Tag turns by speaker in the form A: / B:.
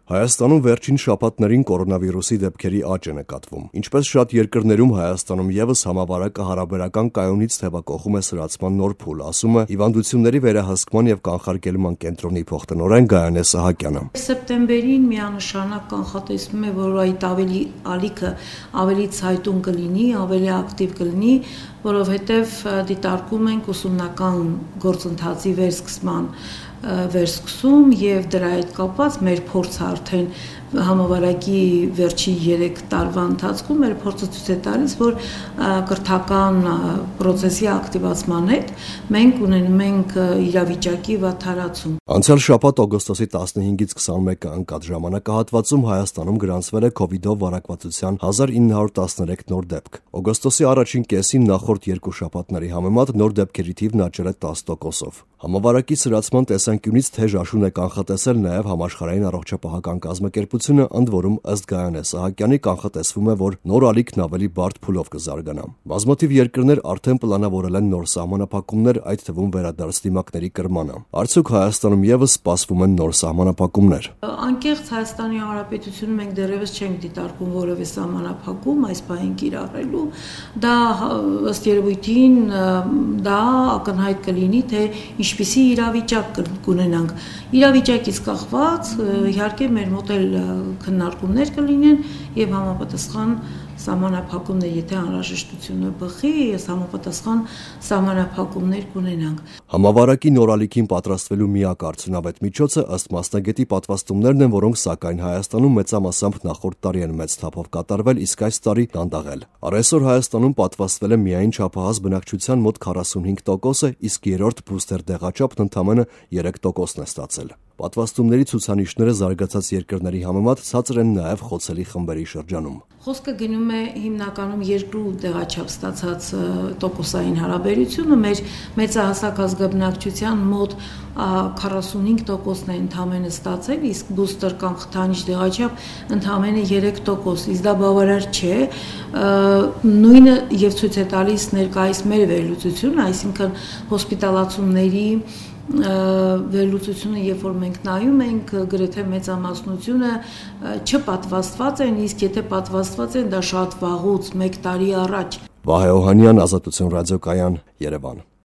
A: Հայաստանում վերջին շաբաթներին կորոնավիրուսի դեպքերի աճ է նկատվում։ Ինչպես շատ երկրներում, Հայաստանում ևս համավարակը հարաբերական կայունից թևակողում է սրացման նոր փուլ, ասում է Հիվանդությունների վերահսկման եւ կանխարգելման կենտրոնի փոխտնօրեն Գայանե Սահակյանը։
B: Սեպտեմբերին միանշանակ կանխատեսվում է, որ այդ ալիքը ավելի ցայտուն կլինի, ավելի ակտիվ կլինի, որովհետեւ դիտարկում ենք ուսումնական գործընթացի վերսկսում եւ դրա հետ կապված մեր փորձը արդեն համավարակի վերջի 3 տարվա ընթացքում մեր փորձը ցույց է տալիս, որ կրթական process-ի ակտիվացման հետ մենք ունենում ենք իրավիճակի վատթարացում։
A: Անցյալ շաբաթ օգոստոսի 15-ից 21-ը ընկած ժամանակահատվածում Հայաստանում գրանցվել է COVID-ով վարակվածության 1913 նոր դեպք։ Օգոստոսի առաջին կեսին նախորդ 2 շաբաթների համեմատ նոր դեպքերի թիվն աճել է 10%-ով։ Համավարակի սրացման տեսանկյունից թեժ աշուն է կանխատեսել նաև Համաշխարհային առողջապահական կազմակերպությունը, ընդ որում ըստ Գայանե Սահակյանի կանխատեսվում է, որ նոր ալիքն ավելի բարդ փուլով կզարգանա։ Բազմաթիվ երկրներ արդեն պլանավորել են նոր սահմանափակումներ, այդ թվում վերադարձ դիմակների կրմանը։ Արդյոք Հայաստանում ևս սպասվում են նոր սահմանափակումներ։
B: Անկեղծ Հայաստանի Հանրապետությունում մենք դեռևս չենք դիտարկում որևէ սահմանափակում այս պահին կիրառելու։ Դա ըստ երևույթին դա ակնհայտ կլինի, թե ինչպիսի իրավիճակ կունենանք։ Իրավիճակից կախված իհարկե մեր մոտ էլ քննարկումներ կլինեն եւ համապատասխան սահմանափակումներ, եթե անհրաժեշտությունը բխի, համապատասխան սահմանափակումներ կունենանք։
A: Համավարակի նոր ալիքին պատրաստվելու միակ արդյունավետ միջոցը ըստ մասնագետի պատվաստումներն են, որոնք սակայն Հայաստանում մեծամասամբ նախորդ տարի են մեծ թափով կատարվել, իսկ այս տարի դանդաղել։ Առայսօր Հայաստանում պատվաստվել է միայն չափահաս բնակչության մոտ 45%-ը, իսկ երրորդ բուստեր դեղաչափն ընդամենը 3%-ն է ստացել։ Պատվաստումների ցուցանիշները զարգացած երկրների համեմատ ցածր են նաև խոցելի խմբերի շրջանում։
B: Խոսքը գնում է հիմնականում երկու դեղաչափ ստացած տոկոսային հարաբերությունը, մեր մեծահասակ ազգաբնակչության մոտ 45%-ն է ընդամենը ստացել, իսկ բուստեր կամ խթանիչ դեղաչափ ընդամենը 3%, իսկ դա բավարար չէ։ Նույնը եւ ցույց է տալիս ներկայիս մեր վերլուծությունը, այսինքն հոսպիտալացումների վերլուծությունը, երբ որ մենք նայում ենք, գրեթե մեծամասնությունը չպատվաստված են, իսկ եթե պատվաստված են, դա շատ վաղուց 1 տարի առաջ։
A: Վահե Օհանյան, Ազատություն ռադիոկայան, Երևան։